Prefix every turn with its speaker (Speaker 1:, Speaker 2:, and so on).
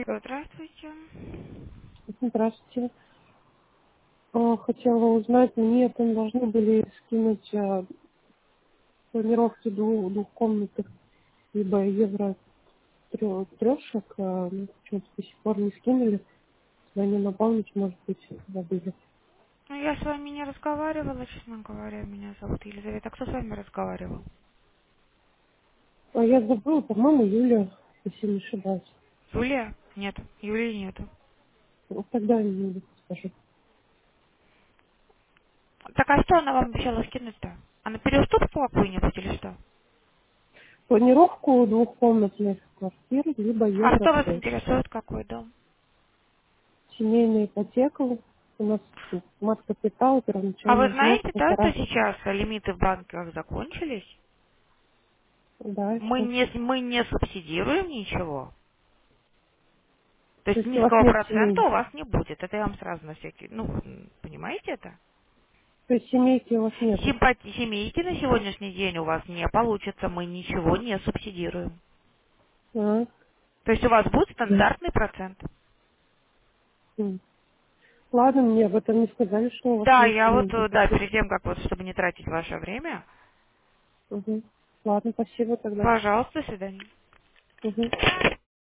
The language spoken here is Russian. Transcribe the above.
Speaker 1: Здравствуйте.
Speaker 2: Здравствуйте. Хотела узнать, мне там должны были скинуть планировки двухкомнатных, либо евро трешек, но почему-то до сих пор не скинули. Если они наполнить, может быть, забыли.
Speaker 1: Ну, я с вами не разговаривала, честно говоря. Меня зовут Елизавета. Кто с вами разговаривал?
Speaker 2: Я забыла, по-моему, Юля, если не ошибаюсь.
Speaker 1: Юлия? Нет. Юлии нету.
Speaker 2: Вот тогда я не скажу.
Speaker 1: Так а что она вам обещала скинуть-то? Она переуступку какую-нибудь или что?
Speaker 2: Планировку двухкомнатных квартир, либо
Speaker 1: А
Speaker 2: евро
Speaker 1: что вас
Speaker 2: трешек.
Speaker 1: интересует, какой дом?
Speaker 2: Семейная ипотека. У нас мат-капитал,
Speaker 1: А вы
Speaker 2: первоначальный взнос
Speaker 1: знаете, да, что
Speaker 2: 1,5.
Speaker 1: сейчас лимиты в банках закончились?
Speaker 2: Да, и
Speaker 1: Мы
Speaker 2: что?
Speaker 1: не, мы не субсидируем ничего. То
Speaker 2: То
Speaker 1: есть
Speaker 2: есть у вас
Speaker 1: низкого
Speaker 2: нет
Speaker 1: процента
Speaker 2: семьи?
Speaker 1: у вас не будет. Это я вам сразу на всякий... Ну, понимаете это?
Speaker 2: То есть семейки у вас нету?
Speaker 1: Семейки на сегодняшний день у вас не получится, мы ничего не субсидируем.
Speaker 2: А,
Speaker 1: То есть у вас будет
Speaker 2: да.
Speaker 1: стандартный процент.
Speaker 2: М. Ладно, мне об этом не сказали, что у вас
Speaker 1: Да,
Speaker 2: нет
Speaker 1: я вот,
Speaker 2: семейки.
Speaker 1: да, перед тем, как вот, чтобы не тратить ваше время,
Speaker 2: Угу. Ладно, спасибо тогда.
Speaker 1: пожалуйста, до свидания.
Speaker 2: Угу.